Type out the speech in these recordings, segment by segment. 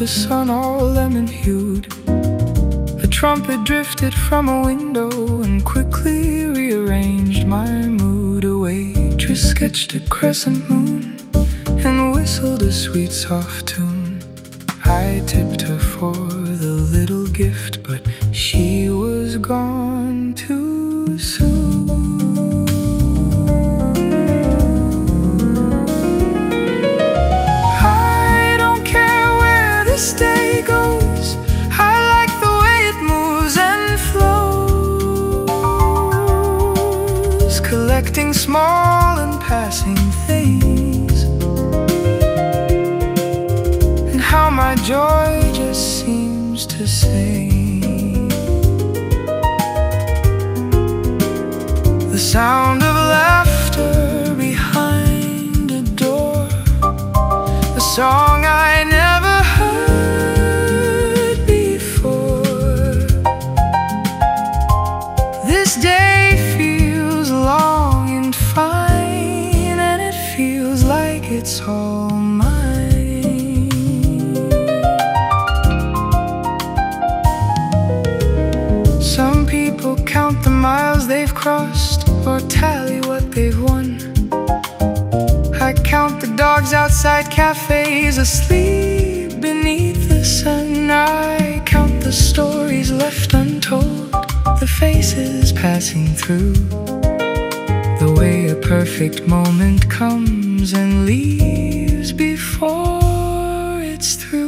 the sun all lemon-hued. A trumpet drifted from a window and quickly rearranged my mood. A waitress sketched a crescent moon and whistled a sweet soft tune. I tipped her for the little gift, but she was gone too soon. I don't care where this day goes, I like the way it moves and flows, collecting small and passing things, and how my joy just seems to sing. The sound of laughter behind a door, a song I never heard before. This day feels long and fine, and it feels like it's all mine. Some people count the miles they've crossed or tally what they've won. I count the dogs outside cafes asleep beneath the sun. I count the stories left untold, the faces passing through, the way a perfect moment comes and leaves before it's through.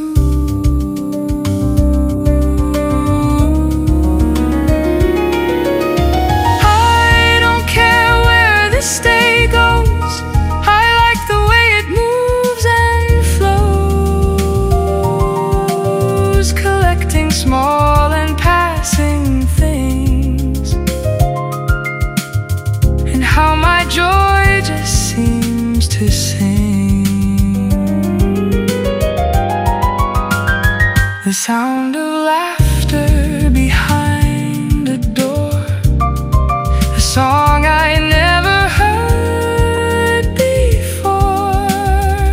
I don't care where this day goes, I like the way it moves and flows, collecting small and passing things, and how my joy just seems to sing. The sound of laughter behind a door, a song I never heard before.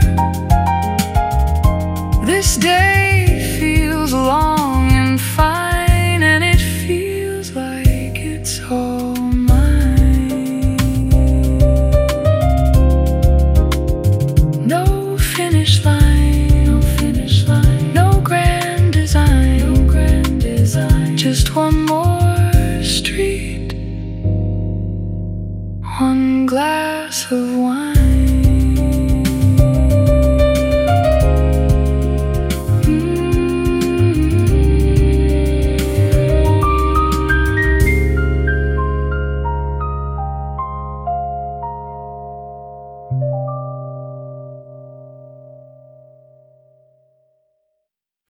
This day feels long and fine, and it feels like it's all mine. No finish line, no finish line, no grand design, no grand design. Just one more street, one glass of wine.